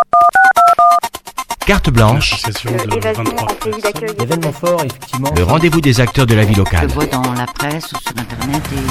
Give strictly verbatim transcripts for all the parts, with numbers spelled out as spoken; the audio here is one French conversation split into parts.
Carte blanche. Euh, évasion en pays d'accueil. Événement fort, effectivement. Le rendez-vous des acteurs de la vie locale. Je vois dans la presse ou sur Internet et...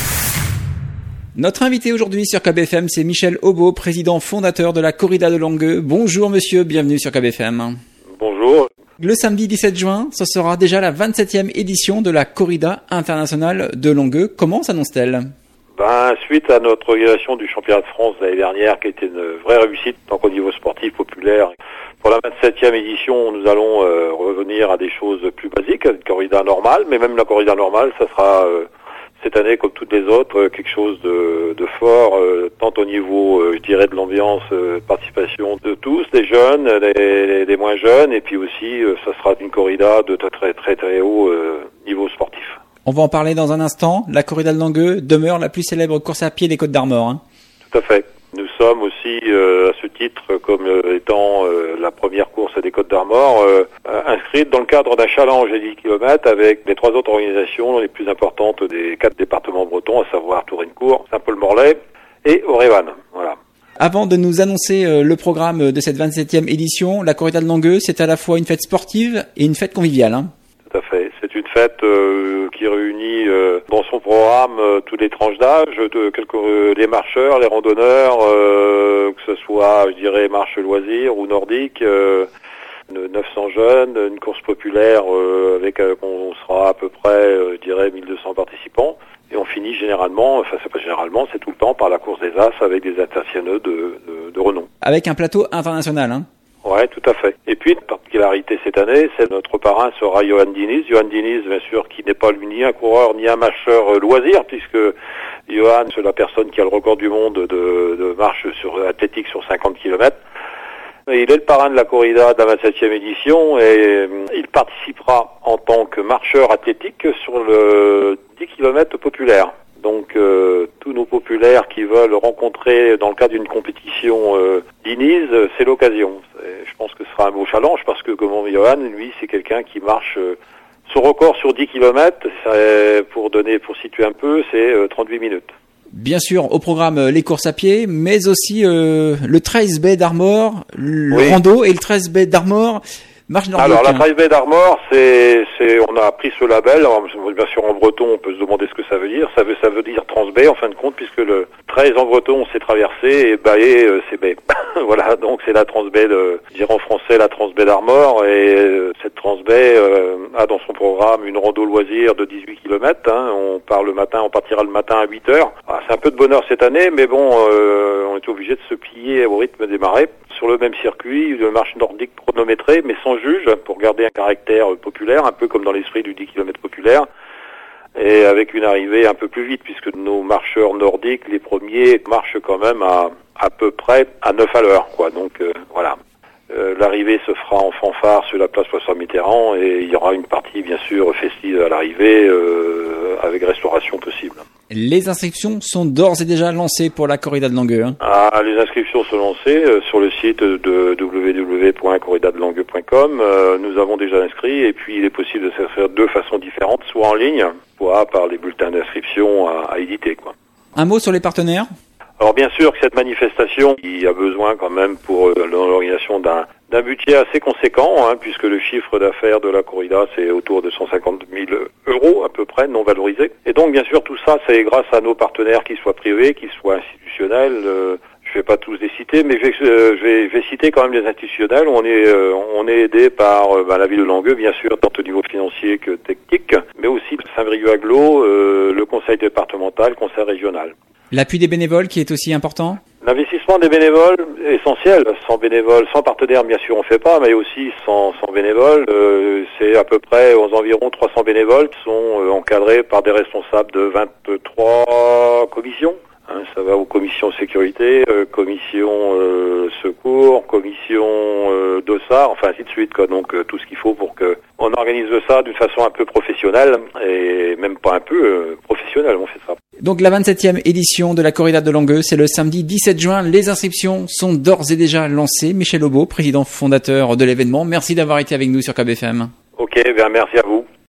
Notre invité aujourd'hui sur K B F M, c'est Michel Aubeau, président fondateur de la Corrida de Longueux. Bonjour monsieur, bienvenue sur K B F M. Bonjour. Le samedi dix-sept juin, ce sera déjà la vingt-septième édition de la Corrida internationale de Longueux. Comment s'annonce-t-elle ? Ben, suite à notre organisation du championnat de France l'année dernière, qui était une vraie réussite, tant qu'au niveau sportif populaire, pour la vingt-septième édition, nous allons euh, revenir à des choses plus basiques, une corrida normale, mais même la corrida normale, ça sera euh, cette année, comme toutes les autres, euh, quelque chose de, de fort, euh, tant au niveau, euh, je dirais, de l'ambiance, euh, participation de tous, des jeunes, des, des moins jeunes, et puis aussi, euh, ça sera une corrida de très très très haut euh, niveau sportif. On va en parler dans un instant. La Corrida de Longueux demeure la plus célèbre course à pied des Côtes d'Armor. Hein. Tout à fait. Nous sommes aussi, euh, à ce titre, comme euh, étant euh, la première course des Côtes d'Armor, euh, inscrite dans le cadre d'un challenge à dix kilomètres avec les trois autres organisations les plus importantes des quatre départements bretons, à savoir Tourinecourt, Saint-Paul-Morlaix et Aurévan. Voilà. Avant de nous annoncer euh, le programme de cette vingt-septième édition, la Corrida de Longueux, c'est à la fois une fête sportive et une fête conviviale. Hein. Tout à fait. C'est une fête euh, qui réunit euh, dans son programme euh, toutes les tranches d'âge, de quelques euh, les marcheurs, les randonneurs, euh, que ce soit, je dirais, marche loisir ou nordique, euh, neuf cents jeunes, une course populaire euh, avec euh, on sera à peu près, euh, je dirais, mille deux cents participants. Et on finit généralement, enfin c'est pas généralement, c'est tout le temps par la course des As avec des internationaux de, de, de renom. Avec un plateau international, hein. Ouais, tout à fait. Et puis, une particularité cette année, c'est notre parrain sera Johan Diniz. Johan Diniz, bien sûr, qui n'est pas lui ni un coureur ni un marcheur loisir, puisque Johan, c'est la personne qui a le record du monde de, de marche sur athlétique sur cinquante kilomètres. Il est le parrain de la corrida de la vingt-septième édition et il participera en tant que marcheur athlétique sur le dix kilomètres populaire. Donc euh, tous nos populaires qui veulent rencontrer dans le cadre d'une compétition euh, Diniz, c'est l'occasion. C'est, je pense que ce sera un beau challenge parce que comme Johan, lui, c'est quelqu'un qui marche euh, son record sur dix kilomètres, pour donner, pour situer un peu, c'est euh, trente-huit minutes. Bien sûr, au programme euh, les courses à pied, mais aussi euh, le treize Baie d'Armor, le oui. rando et le treize Baie d'Armor. Marche nordique. Alors la treize Baie d'Armor, c'est, c'est, on a pris ce label. Alors, bien sûr en breton, on peut se demander ce que ça veut dire. Ça veut, ça veut dire transbaie en fin de compte, puisque le treize en breton c'est traversé et baie euh, c'est baie. Voilà, donc c'est la transbaie, de, je dirais en français la transbaie d'Armor. Et euh, cette transbaie euh, a dans son programme une rando loisir de dix-huit kilomètres. Hein. On part le matin, on partira le matin à huit heures. Ah, c'est un peu de bonheur cette année, mais bon, euh, on est obligé de se plier au rythme des marées. Sur le même circuit, de marche nordique chronométrée, mais sans juge, pour garder un caractère populaire, un peu comme dans l'esprit du dix kilomètres populaire, et avec une arrivée un peu plus vite, puisque nos marcheurs nordiques, les premiers, marchent quand même à à peu près à neuf à l'heure, quoi. Donc euh, voilà. Euh, l'arrivée se fera en fanfare sur la place Poisson-Mitterrand, et il y aura une partie, bien sûr, festive à l'arrivée, euh, avec restauration possible. Les inscriptions sont d'ores et déjà lancées pour la Corrida de Longueux. Hein. Ah, les inscriptions sont lancées euh, sur le site de w w w point corrida de longueux point com. Euh, nous avons déjà inscrit et puis il est possible de s'inscrire de deux façons différentes, soit en ligne, soit par les bulletins d'inscription à, à éditer, quoi. Un mot sur les partenaires ? Alors bien sûr que cette manifestation, il y a besoin quand même pour euh, l'organisation d'un d'un budget assez conséquent, hein, puisque le chiffre d'affaires de la corrida, c'est autour de cent cinquante mille euros à peu près, non valorisés. Et donc, bien sûr, tout ça, c'est grâce à nos partenaires, qu'ils soient privés, qu'ils soient institutionnels. Euh, je vais pas tous les citer, mais je vais, euh, je vais, je vais citer quand même les institutionnels. On est, euh, on est aidé par euh, bah, la ville de Longueux, bien sûr, tant au niveau financier que technique, mais aussi Saint-Brieuc-Aglo, euh, le conseil départemental, le conseil régional. L'appui des bénévoles qui est aussi important ? L'investissement des bénévoles est essentiel. Sans bénévoles, sans partenaires, bien sûr, on fait pas, mais aussi sans, sans bénévoles, euh, c'est à peu près aux environs trois cents bénévoles qui sont euh, encadrés par des responsables de vingt-trois commissions. Hein, ça va aux commissions sécurité, euh, commission euh, secours, commission euh, dossard, enfin ainsi de suite, quoi. Donc euh, tout ce qu'il faut pour que on organise ça d'une façon un peu professionnelle et même pas un peu euh, professionnelle. On fait ça. Donc la vingt-septième édition de la Corrida de Longueux, c'est le samedi dix-sept juin. Les inscriptions sont d'ores et déjà lancées. Michel Aubeau, président fondateur de l'événement, merci d'avoir été avec nous sur K B F M. Ok, bien merci à vous.